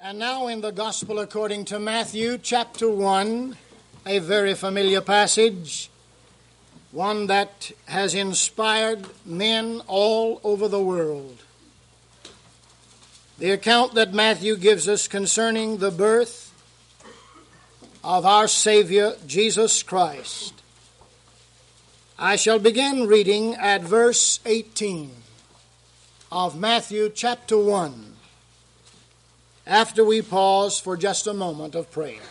And now in the Gospel according to Matthew chapter 1, a very familiar passage, one that has inspired men all over the world. The account that Matthew gives us concerning the birth of our Savior, Jesus Christ. I shall begin reading at verse 18 of Matthew chapter 1. After we pause for just a moment of prayer.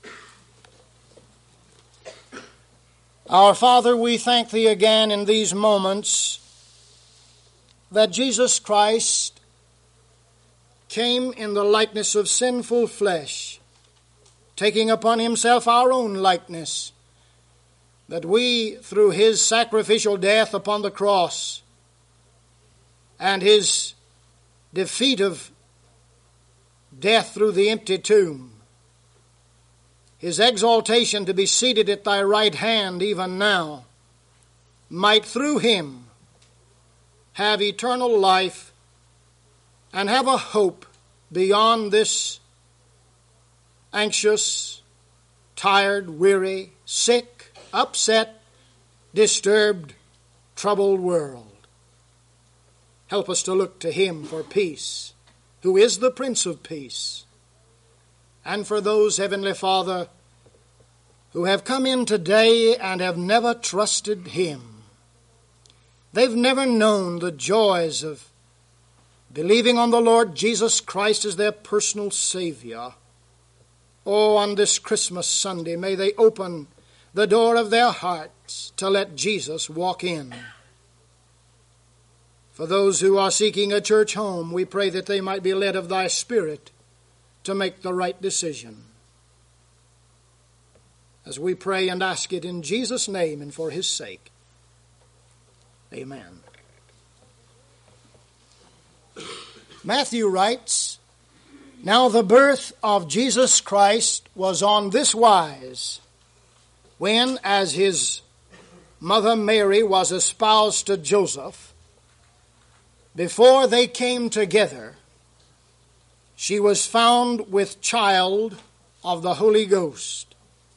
Our Father, we thank Thee again in these moments that Jesus Christ came in the likeness of sinful flesh, taking upon Himself our own likeness, that we, through His sacrificial death upon the cross and His defeat of death through the empty tomb, His exaltation to be seated at Thy right hand even now, might through Him have eternal life and have a hope beyond this anxious, tired, weary, sick, upset, disturbed, troubled world. Help us to look to Him for peace, who is the Prince of Peace. And for those, Heavenly Father, who have come in today and have never trusted Him, they've never known the joys of believing on the Lord Jesus Christ as their personal Savior. Oh, on this Christmas Sunday, may they open the door of their hearts to let Jesus walk in. For those who are seeking a church home, we pray that they might be led of Thy Spirit to make the right decision. As we pray and ask it in Jesus' name and for His sake. Amen. Matthew writes, "Now the birth of Jesus Christ was on this wise, when, as His mother Mary was espoused to Joseph, before they came together, she was found with child of the Holy Ghost.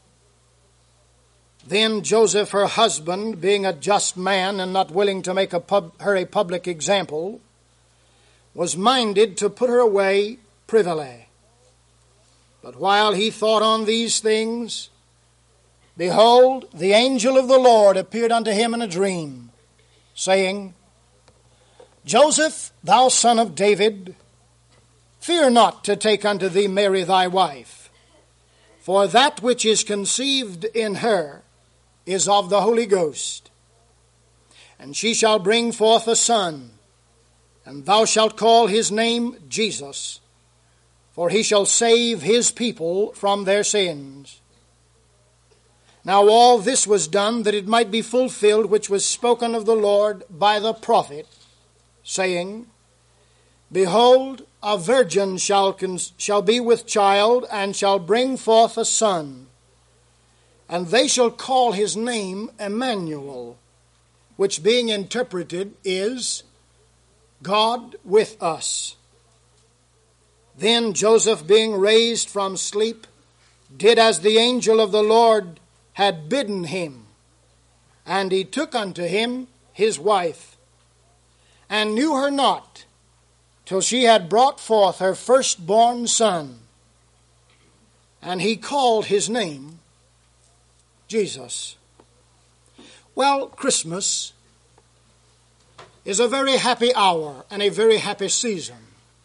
Then Joseph, her husband, being a just man and not willing to make her a public example, was minded to put her away privily. But while he thought on these things, behold, the angel of the Lord appeared unto him in a dream, saying, Joseph, thou son of David, fear not to take unto thee Mary thy wife, for that which is conceived in her is of the Holy Ghost. And she shall bring forth a son, and thou shalt call his name Jesus, for he shall save his people from their sins. Now all this was done that it might be fulfilled which was spoken of the Lord by the prophet, saying, Behold, a virgin shall be with child, and shall bring forth a son, and they shall call his name Emmanuel, which being interpreted is God with us. Then Joseph, being raised from sleep, did as the angel of the Lord had bidden him, and he took unto him his wife, and knew her not till she had brought forth her firstborn son. And he called his name Jesus." Well, Christmas is a very happy hour and a very happy season.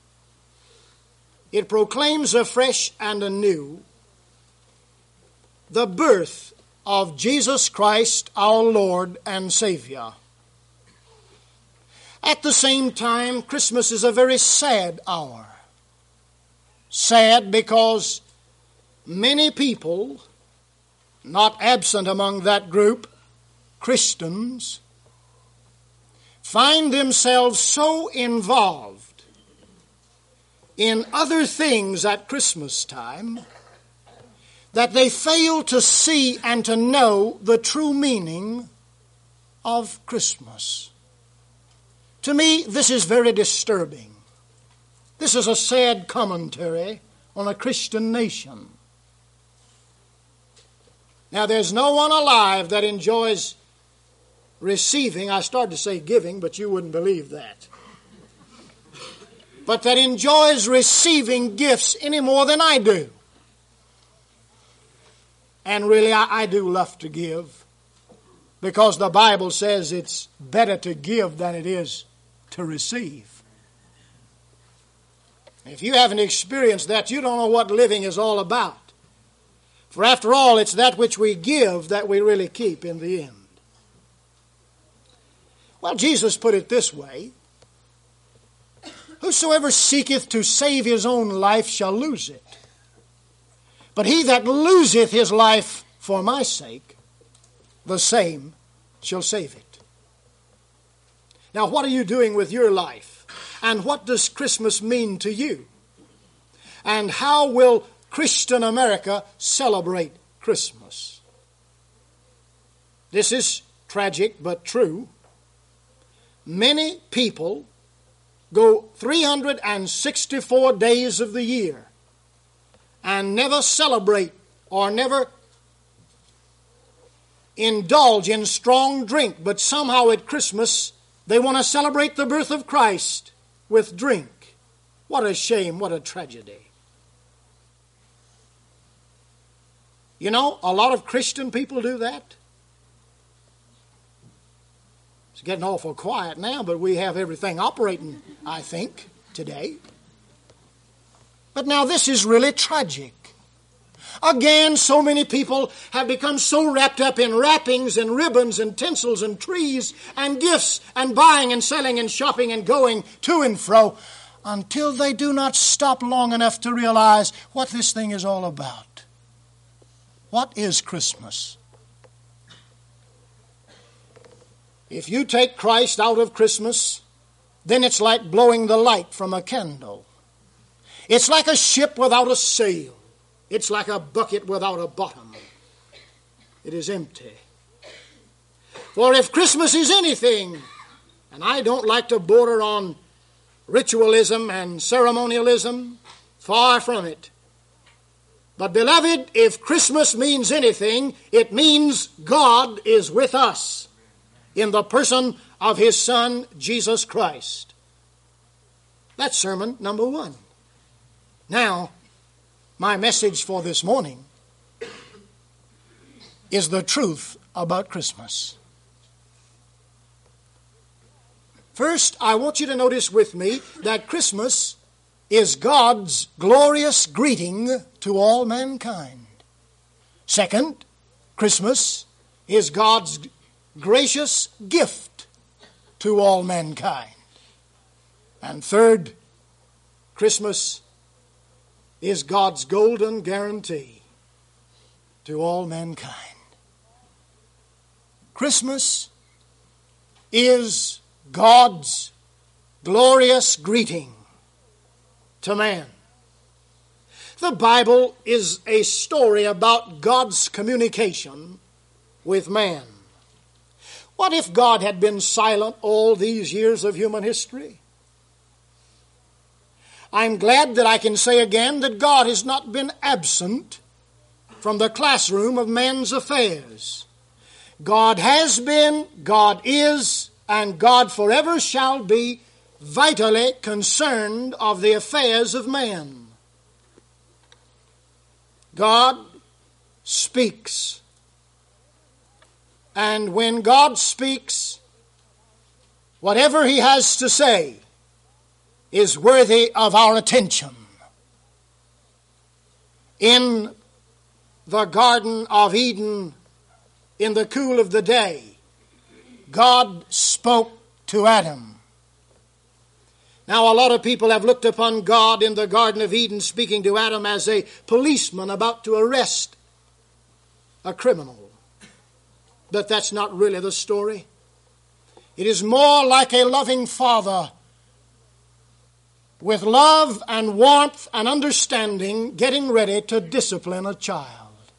It proclaims afresh and anew the birth of Jesus Christ, our Lord and Savior. At the same time, Christmas is a very sad hour. Sad because many people, not absent among that group, Christians, find themselves so involved in other things at Christmas time that they fail to see and to know the true meaning of Christmas. To me, this is very disturbing. This is a sad commentary on a Christian nation. Now, there's no one alive that enjoys receiving, I started to say giving, but you wouldn't believe that, but that enjoys receiving gifts any more than I do. And really, I do love to give, because the Bible says it's better to give than it is to receive. If you haven't experienced that, you don't know what living is all about. For after all, it's that which we give that we really keep in the end. Well, Jesus put it this way: whosoever seeketh to save his own life shall lose it. But he that loseth his life for my sake, the same shall save it. Now, what are you doing with your life? And what does Christmas mean to you? And how will Christian America celebrate Christmas? This is tragic but true. Many people go 364 days of the year and never celebrate or never indulge in strong drink, but somehow at Christmas they want to celebrate the birth of Christ with drink. What a shame, what a tragedy. You know, a lot of Christian people do that. It's getting awful quiet now, but we have everything operating, I think, today. But now this is really tragic. Again, so many people have become so wrapped up in wrappings and ribbons and tinsels and trees and gifts and buying and selling and shopping and going to and fro until they do not stop long enough to realize what this thing is all about. What is Christmas? If you take Christ out of Christmas, then it's like blowing the light from a candle. It's like a ship without a sail. It's like a bucket without a bottom. It is empty. For if Christmas is anything, and I don't like to border on ritualism and ceremonialism, far from it. But beloved, if Christmas means anything, it means God is with us in the person of His Son, Jesus Christ. That's sermon number 1. Now, my message for this morning is the truth about Christmas. First, I want you to notice with me that Christmas is God's glorious greeting to all mankind. Second, Christmas is God's gracious gift to all mankind. And third, Christmas is God's golden guarantee to all mankind. Christmas is God's glorious greeting to man. The Bible is a story about God's communication with man. What if God had been silent all these years of human history? I'm glad that I can say again that God has not been absent from the classroom of man's affairs. God has been, God is, and God forever shall be vitally concerned of the affairs of man. God speaks. And when God speaks, whatever He has to say is worthy of our attention. In the Garden of Eden, in the cool of the day, God spoke to Adam. Now, a lot of people have looked upon God in the Garden of Eden speaking to Adam as a policeman about to arrest a criminal. But that's not really the story. It is more like a loving father with love and warmth and understanding getting ready to discipline a child.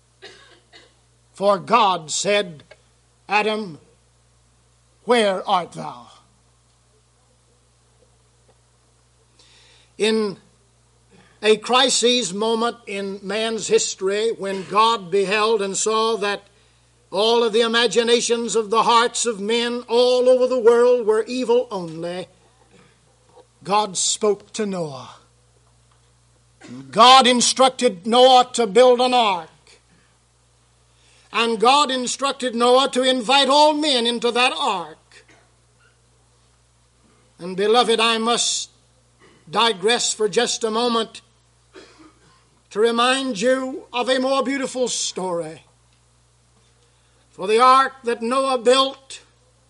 For God said, Adam, where art thou? In a crisis moment in man's history when God beheld and saw that all of the imaginations of the hearts of men all over the world were evil only. God spoke to Noah. God instructed Noah to build an ark. And God instructed Noah to invite all men into that ark. And beloved, I must digress for just a moment to remind you of a more beautiful story. For the ark that Noah built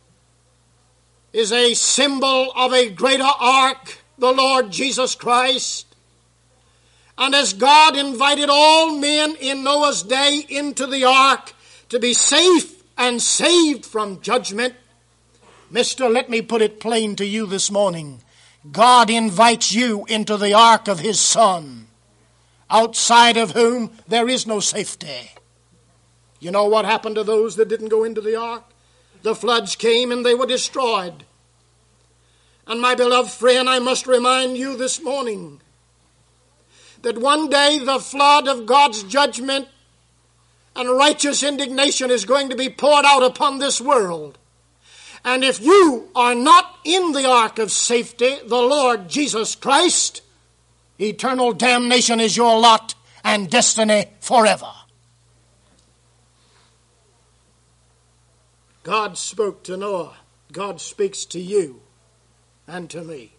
is a symbol of a greater ark, the Lord Jesus Christ. And as God invited all men in Noah's day into the ark to be safe and saved from judgment, Mister, let me put it plain to you this morning. God invites you into the ark of His Son, outside of whom there is no safety. You know what happened to those that didn't go into the ark? The floods came and they were destroyed. And my beloved friend, I must remind you this morning that one day the flood of God's judgment and righteous indignation is going to be poured out upon this world. And if you are not in the ark of safety, the Lord Jesus Christ, eternal damnation is your lot and destiny forever. God spoke to Noah. God speaks to you and to me.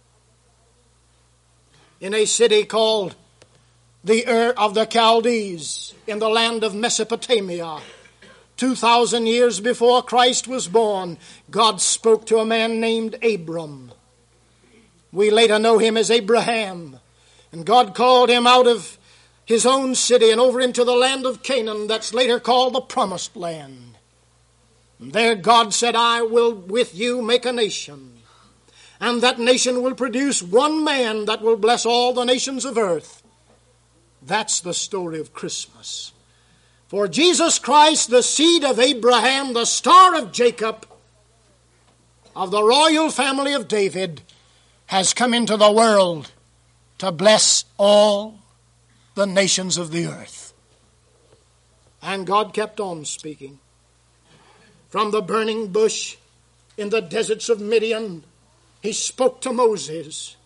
In a city called the Ur of the Chaldees in the land of Mesopotamia, 2,000 years before Christ was born, God spoke to a man named Abram. We later know him as Abraham. And God called him out of his own city and over into the land of Canaan that's later called the Promised Land. And there God said, I will with you make a nation. And that nation will produce one man that will bless all the nations of earth. That's the story of Christmas. For Jesus Christ, the seed of Abraham, the star of Jacob, of the royal family of David, has come into the world to bless all the nations of the earth. And God kept on speaking. From the burning bush in the deserts of Midian, He spoke to Moses.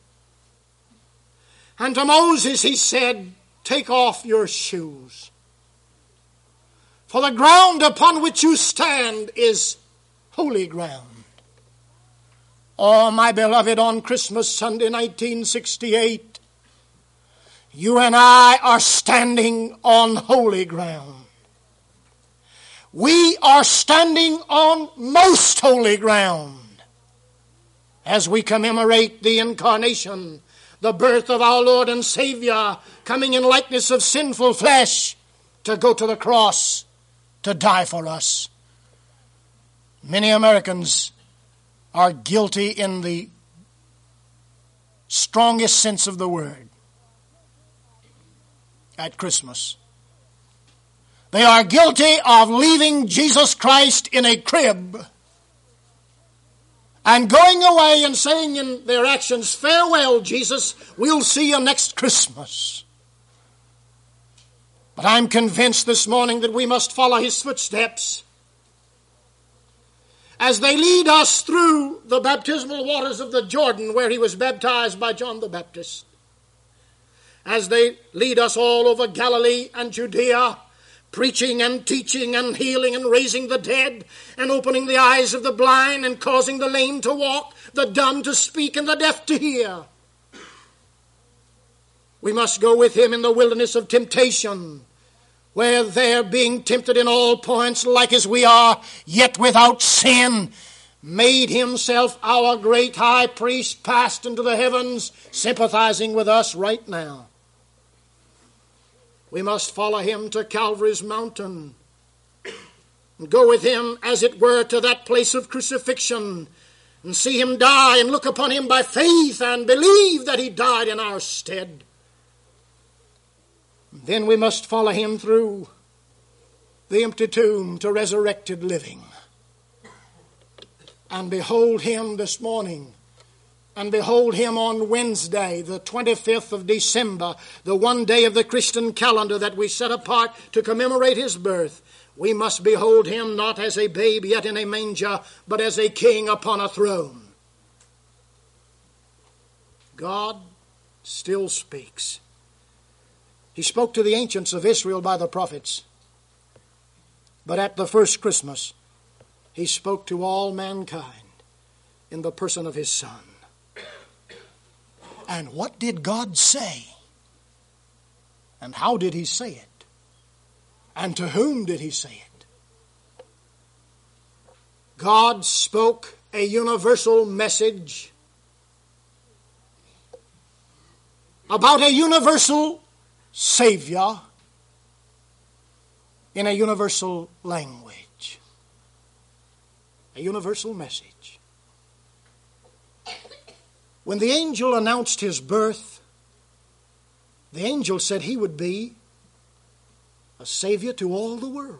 And to Moses He said, take off your shoes. For the ground upon which you stand is holy ground. Oh, my beloved, on Christmas Sunday 1968, you and I are standing on holy ground. We are standing on most holy ground as we commemorate the incarnation, the birth of our Lord and Savior, coming in likeness of sinful flesh to go to the cross to die for us. Many Americans are guilty in the strongest sense of the word at Christmas. They are guilty of leaving Jesus Christ in a crib and going away and saying in their actions, farewell, Jesus, we'll see you next Christmas. But I'm convinced this morning that we must follow His footsteps as they lead us through the baptismal waters of the Jordan where He was baptized by John the Baptist, as they lead us all over Galilee and Judea, preaching and teaching and healing and raising the dead and opening the eyes of the blind and causing the lame to walk, the dumb to speak and the deaf to hear. We must go with Him in the wilderness of temptation, where there, being tempted in all points like as we are, yet without sin, made Himself our great high priest, passed into the heavens, sympathizing with us right now. We must follow Him to Calvary's mountain and go with Him, as it were, to that place of crucifixion and see Him die and look upon Him by faith and believe that He died in our stead. Then we must follow Him through the empty tomb to resurrected living and behold Him this morning and behold him on Wednesday, the 25th of December, the one day of the Christian calendar that we set apart to commemorate his birth, we must behold him not as a babe yet in a manger, but as a king upon a throne. God still speaks. He spoke to the ancients of Israel by the prophets. But at the first Christmas, he spoke to all mankind in the person of his Son. And what did God say? And how did he say it? And to whom did he say it? God spoke a universal message about a universal Savior in a universal language. A universal message. When the angel announced his birth, the angel said he would be a Savior to all the world.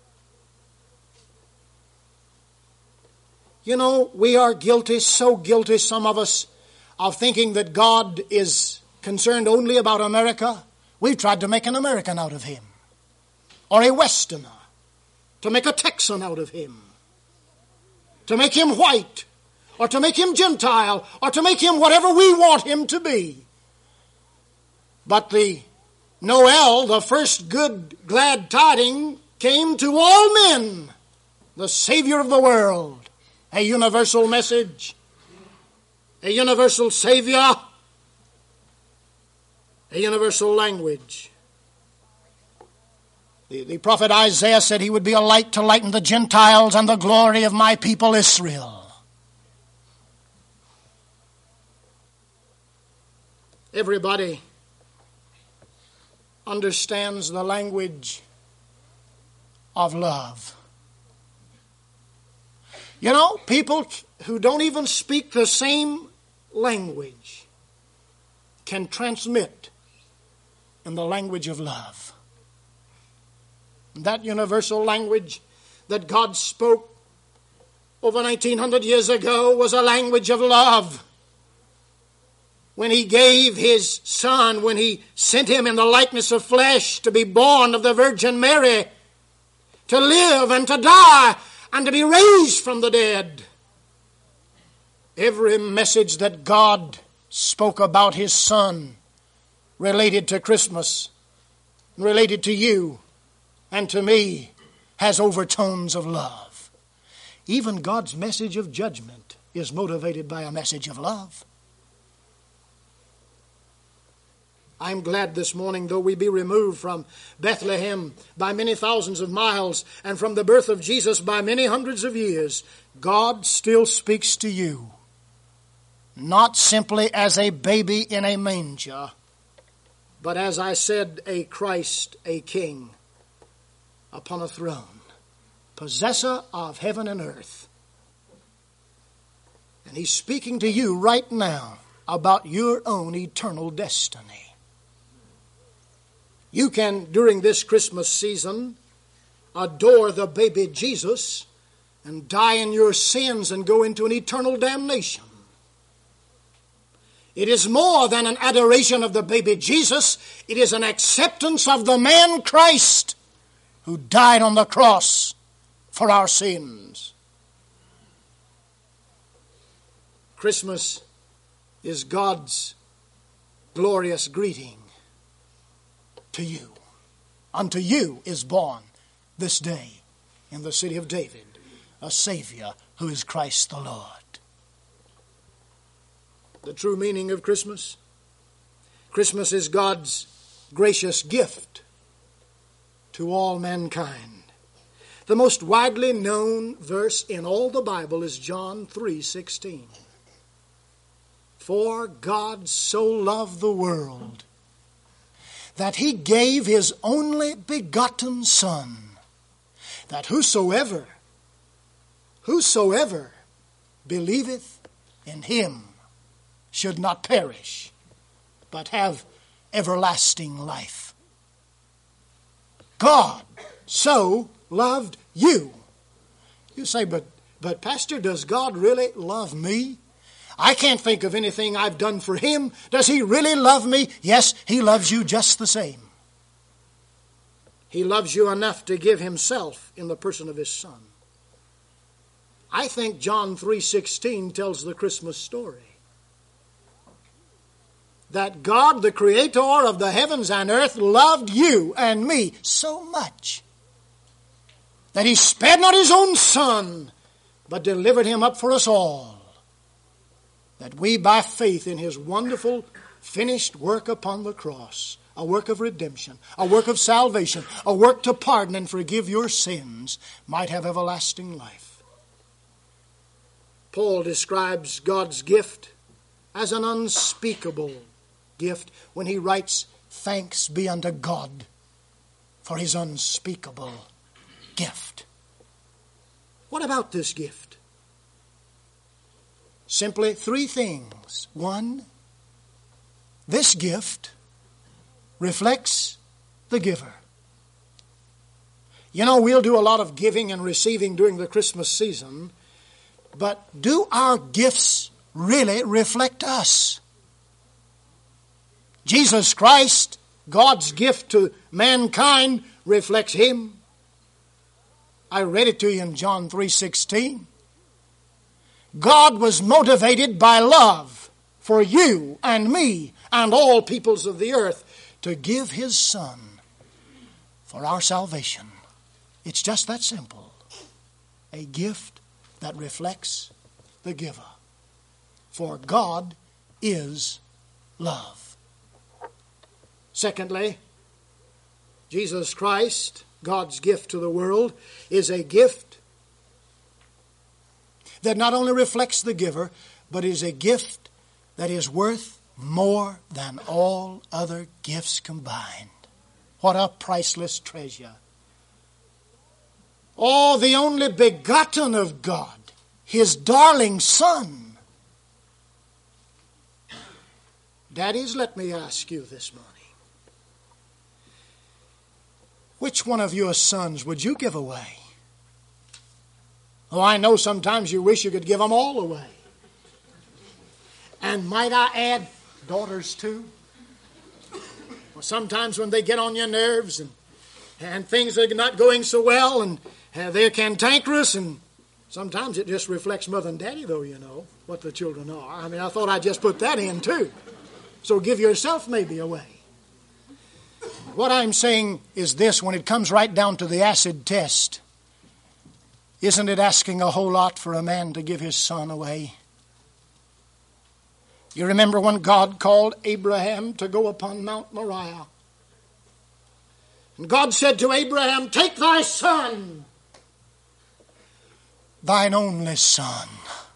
You know, we are guilty, so guilty, some of us, of thinking that God is concerned only about America. We've tried to make an American out of him, or a Westerner, to make a Texan out of him, to make him white, or to make him Gentile, or to make him whatever we want him to be. But the Noel, the first good glad tiding, came to all men, the Savior of the world, a universal message, a universal Savior, a universal language. The prophet Isaiah said he would be a light to lighten the Gentiles and the glory of my people Israel. Everybody understands the language of love. You know, people who don't even speak the same language can transmit in the language of love. That universal language that God spoke over 1900 years ago was a language of love. When he gave his Son, when he sent him in the likeness of flesh to be born of the Virgin Mary, to live and to die and to be raised from the dead. Every message that God spoke about his Son related to Christmas, related to you and to me, has overtones of love. Even God's message of judgment is motivated by a message of love. I'm glad this morning, though we be removed from Bethlehem by many thousands of miles and from the birth of Jesus by many hundreds of years, God still speaks to you, not simply as a baby in a manger, but as I said, a Christ, a King, upon a throne, possessor of heaven and earth. And he's speaking to you right now about your own eternal destiny. You can, during this Christmas season, adore the baby Jesus and die in your sins and go into an eternal damnation. It is more than an adoration of the baby Jesus. It is an acceptance of the man Christ who died on the cross for our sins. Christmas is God's glorious greeting to you. Unto you is born this day in the city of David a Savior who is Christ the Lord. The true meaning of Christmas? Christmas is God's gracious gift to all mankind. The most widely known verse in all the Bible is John 3:16. For God so loved the world that he gave his only begotten Son, that whosoever believeth in him should not perish, but have everlasting life. God so loved you. You say, but Pastor, does God really love me? I can't think of anything I've done for Him. Does He really love me? Yes, He loves you just the same. He loves you enough to give Himself in the person of His Son. I think John 3:16 tells the Christmas story. That God, the Creator of the heavens and earth, loved you and me so much that He spared not His own Son, but delivered Him up for us all, that we by faith in His wonderful finished work upon the cross, a work of redemption, a work of salvation, a work to pardon and forgive your sins, might have everlasting life. Paul describes God's gift as an unspeakable gift when he writes, "Thanks be unto God for His unspeakable gift." What about this gift? Simply three things. One, this gift reflects the giver. You know, we'll do a lot of giving and receiving during the Christmas season, but do our gifts really reflect us? Jesus Christ, God's gift to mankind, reflects Him. I read it to you in John 3:16. God was motivated by love for you and me and all peoples of the earth to give His Son for our salvation. It's just that simple. A gift that reflects the giver. For God is love. Secondly, Jesus Christ, God's gift to the world, is a gift that not only reflects the giver, but is a gift that is worth more than all other gifts combined. What a priceless treasure. Oh, the only begotten of God, His darling Son. Daddies, let me ask you this morning. Which one of your sons would you give away? Oh, I know sometimes you wish you could give them all away. And might I add, daughters too? Well, sometimes when they get on your nerves and things are not going so well and they're cantankerous, and sometimes it just reflects mother and daddy, though, you know, what the children are. I mean, I thought I'd just put that in too. So give yourself maybe away. What I'm saying is this: when it comes right down to the acid test, isn't it asking a whole lot for a man to give his son away? You remember when God called Abraham to go upon Mount Moriah? And God said to Abraham, "Take thy son, thine only son.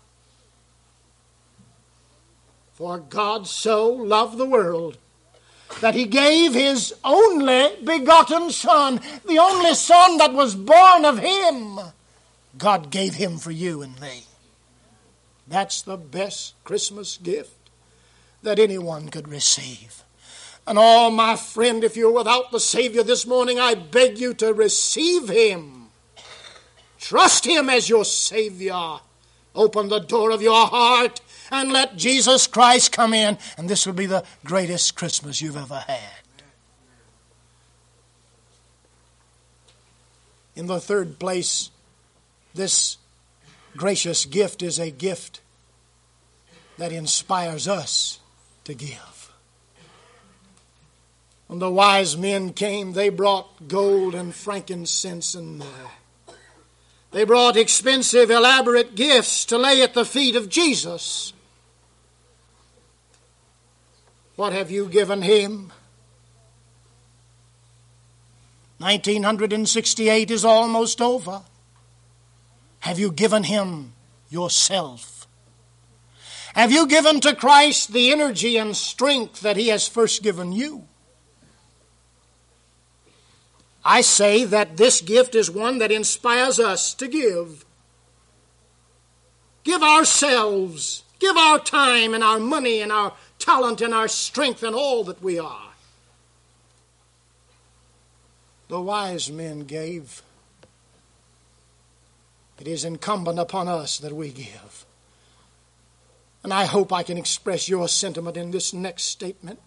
For God so loved the world that He gave His only begotten Son, the only Son that was born of Him. God gave Him for you and me." That's the best Christmas gift that anyone could receive. And oh, my friend, if you're without the Savior this morning, I beg you to receive Him. Trust Him as your Savior. Open the door of your heart and let Jesus Christ come in, and this will be the greatest Christmas you've ever had. In the third place, this gracious gift is a gift that inspires us to give. When the wise men came, they brought gold and frankincense and myrrh. They brought expensive, elaborate gifts to lay at the feet of Jesus. What have you given Him? 1968 is almost over. Have you given Him yourself? Have you given to Christ the energy and strength that He has first given you? I say that this gift is one that inspires us to give. Give ourselves, give our time and our money and our talent and our strength and all that we are. The wise men gave. It is incumbent upon us that we give. And I hope I can express your sentiment in this next statement.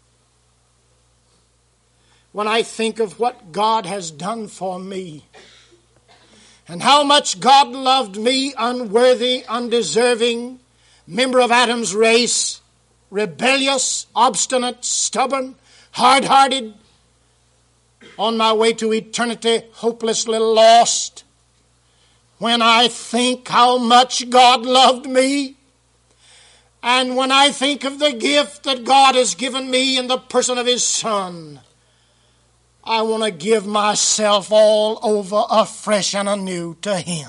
When I think of what God has done for me, and how much God loved me, unworthy, undeserving, member of Adam's race, rebellious, obstinate, stubborn, hard-hearted, on my way to eternity, hopelessly lost. When I think how much God loved me, and when I think of the gift that God has given me in the person of His Son, I want to give myself all over afresh and anew to Him.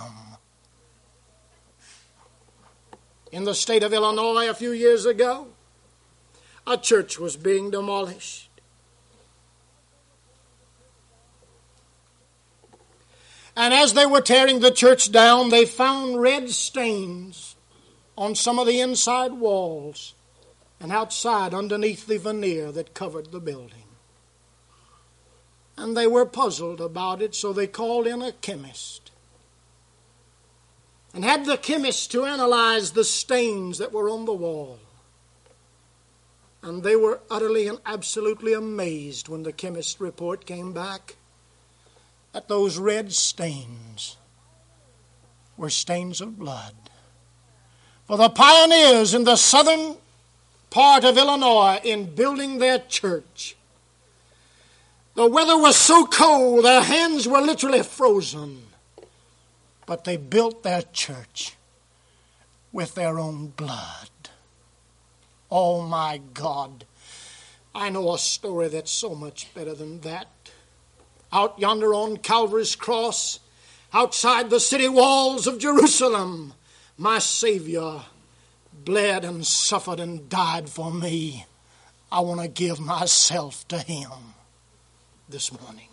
In the state of Illinois a few years ago, a church was being demolished. And as they were tearing the church down, they found red stains on some of the inside walls and outside underneath the veneer that covered the building. And they were puzzled about it, so they called in a chemist and had the chemist to analyze the stains that were on the wall. And they were utterly and absolutely amazed when the chemist's report came back that those red stains were stains of blood. For the pioneers in the southern part of Illinois in building their church, the weather was so cold, their hands were literally frozen. But they built their church with their own blood. Oh my God, I know a story that's so much better than that. Out yonder on Calvary's cross, outside the city walls of Jerusalem, my Savior bled and suffered and died for me. I want to give myself to Him this morning.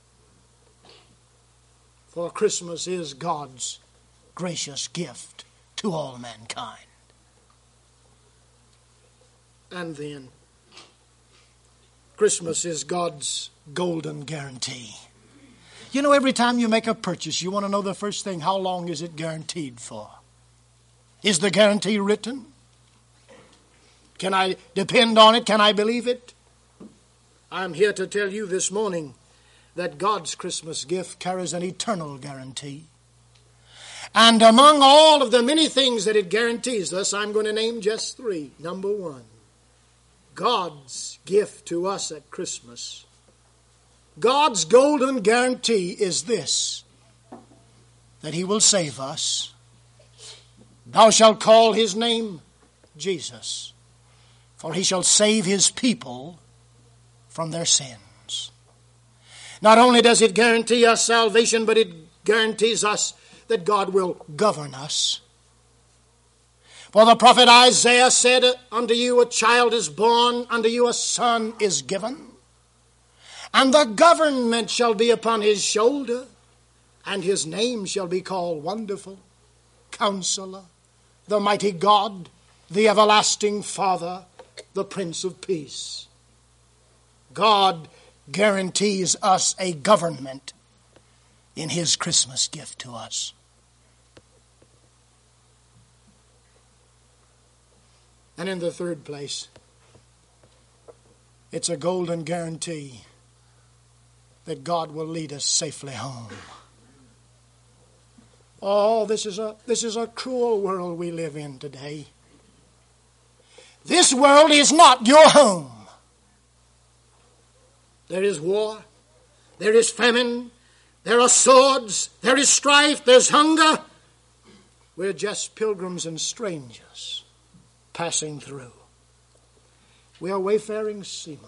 For Christmas is God's gracious gift to all mankind. And then, Christmas is God's golden guarantee. You know, every time you make a purchase, you want to know the first thing, how long is it guaranteed for? Is the guarantee written? Can I depend on it? Can I believe it? I'm here to tell you this morning that God's Christmas gift carries an eternal guarantee. And among all of the many things that it guarantees us, I'm going to name just three. Number one, God's gift to us at Christmas. God's golden guarantee is this, that He will save us. Thou shalt call His name Jesus, for He shall save His people from their sins. Not only does it guarantee us salvation, but it guarantees us that God will govern us. For the prophet Isaiah said, unto you a child is born, unto you a son is given, and the government shall be upon His shoulder, and His name shall be called Wonderful, Counselor, the Mighty God, the Everlasting Father, the Prince of Peace. God guarantees us a government in His Christmas gift to us. And in the third place, it's a golden guarantee that God will lead us safely home. Oh, this is a cruel world we live in today. This world is not your home. There is war, there is famine, there are swords, there is strife, there's hunger. We're just pilgrims and strangers passing through. We are wayfaring seamen.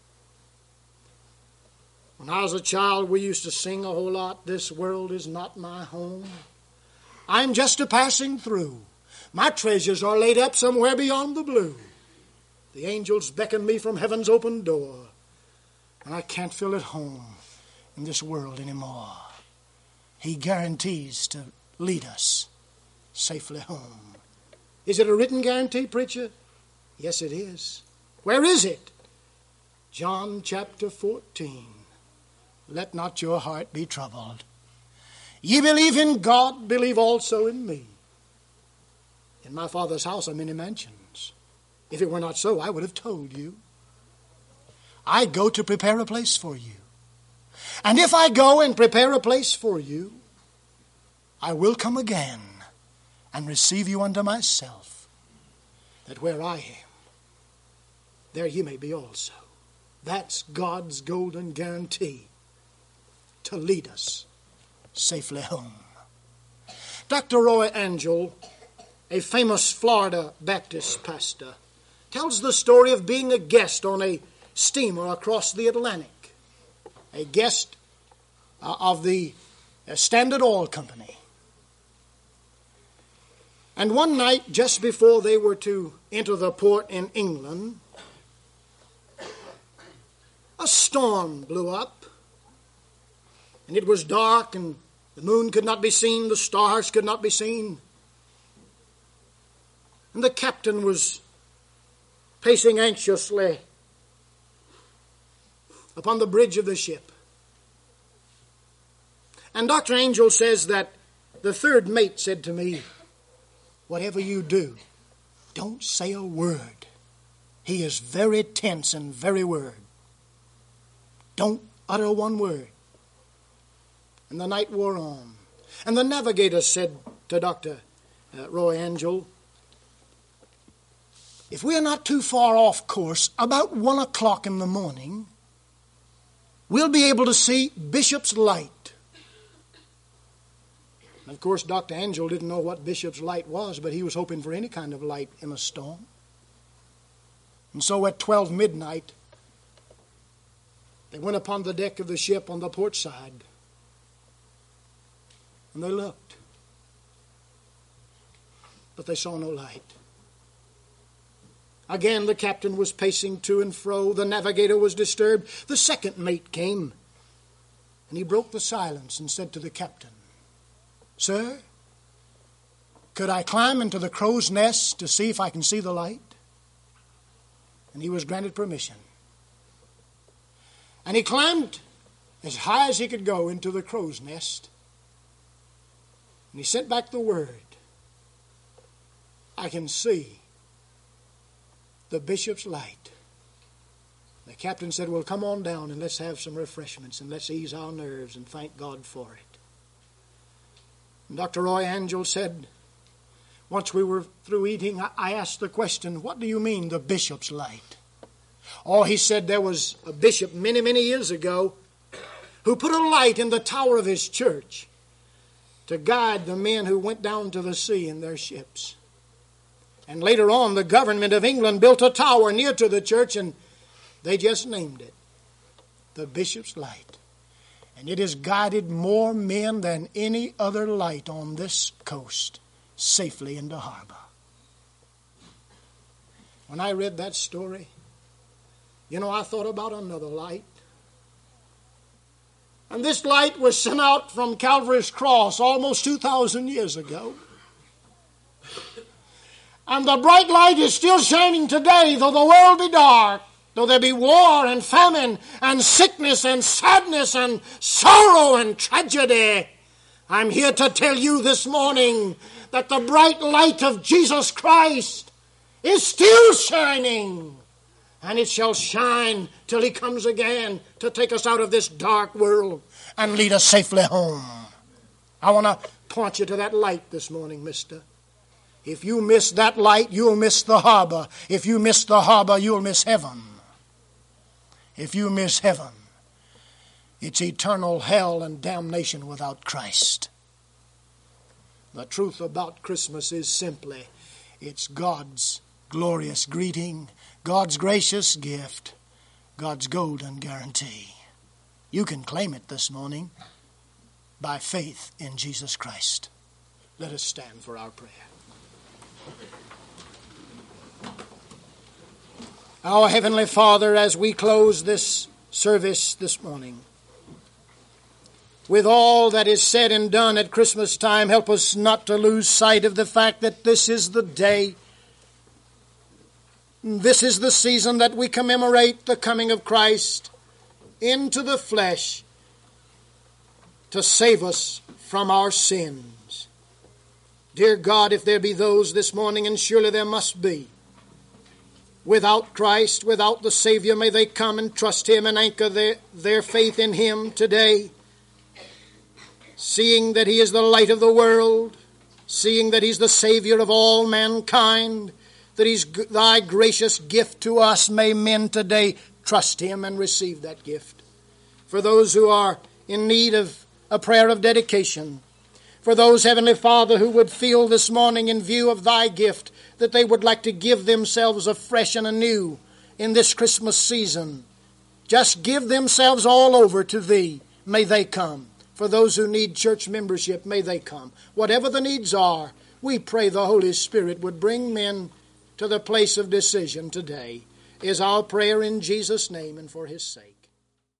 When I was a child, we used to sing a whole lot, this world is not my home. I'm just a passing through. My treasures are laid up somewhere beyond the blue. The angels beckon me from heaven's open door, and I can't feel at home in this world anymore. He guarantees to lead us safely home. Is it a written guarantee, preacher? Yes, it is. Where is it? John chapter 14. Let not your heart be troubled. Ye believe in God, believe also in me. In my Father's house are many mansions. If it were not so, I would have told you. I go to prepare a place for you. And if I go and prepare a place for you, I will come again and receive you unto myself, that where I am, there ye may be also. That's God's golden guarantee to lead us safely home. Dr. Roy Angell, a famous Florida Baptist pastor, tells the story of being a guest on a steamer across the Atlantic, a guest of the Standard Oil Company. And one night, just before they were to enter the port in England, a storm blew up, and it was dark, and the moon could not be seen, the stars could not be seen. And the captain was pacing anxiously upon the bridge of the ship. And Dr. Angell says that the third mate said to me, "Whatever you do, don't say a word. He is very tense and very worried. Don't utter one word." And the night wore on. And the navigator said to Dr. Roy Angell, "If we are not too far off course, about 1 o'clock in the morning, we'll be able to see Bishop's Light." And of course, Dr. Angell didn't know what Bishop's Light was, but he was hoping for any kind of light in a storm. And so at 12 midnight, they went upon the deck of the ship on the port side, and they looked, but they saw no light. Again, the captain was pacing to and fro. The navigator was disturbed. The second mate came, and he broke the silence and said to the captain, "Sir, could I climb into the crow's nest to see if I can see the light?" And he was granted permission. And he climbed as high as he could go into the crow's nest. And he sent back the word, "I can see the Bishop's Light." The captain said, "Well, come on down and let's have some refreshments and let's ease our nerves and thank God for it." And Dr. Roy Angell said, once we were through eating, I asked the question, "What do you mean, the Bishop's Light?" Oh, he said there was a bishop many, many years ago who put a light in the tower of his church to guide the men who went down to the sea in their ships. And later on, the government of England built a tower near to the church, and they just named it the Bishop's Light. And it has guided more men than any other light on this coast safely into harbor. When I read that story, I thought about another light. And this light was sent out from Calvary's cross almost 2,000 years ago. And the bright light is still shining today, though the world be dark, though there be war and famine and sickness and sadness and sorrow and tragedy. I'm here to tell you this morning that the bright light of Jesus Christ is still shining. And it shall shine till he comes again to take us out of this dark world and lead us safely home. I want to point you to that light this morning, mister. If you miss that light, you'll miss the harbor. If you miss the harbor, you'll miss heaven. If you miss heaven, it's eternal hell and damnation without Christ. The truth about Christmas is simply, it's God's glorious greeting, God's gracious gift, God's golden guarantee. You can claim it this morning by faith in Jesus Christ. Let us stand for our prayer. Our Heavenly Father, as we close this service this morning, with all that is said and done at Christmas time, help us not to lose sight of the fact that this is the day, this is the season that we commemorate the coming of Christ into the flesh to save us from our sins. Dear God, if there be those this morning, and surely there must be, without Christ, without the Savior, may they come and trust Him and anchor their faith in Him today, seeing that He is the light of the world, seeing that He's the Savior of all mankind, that He's Thy gracious gift to us. May men today trust Him and receive that gift. For those who are in need of a prayer of dedication, for those, Heavenly Father, who would feel this morning in view of Thy gift that they would like to give themselves afresh and anew in this Christmas season, just give themselves all over to Thee. May they come. For those who need church membership, may they come. Whatever the needs are, we pray the Holy Spirit would bring men to the place of decision today, is our prayer in Jesus' name and for His sake.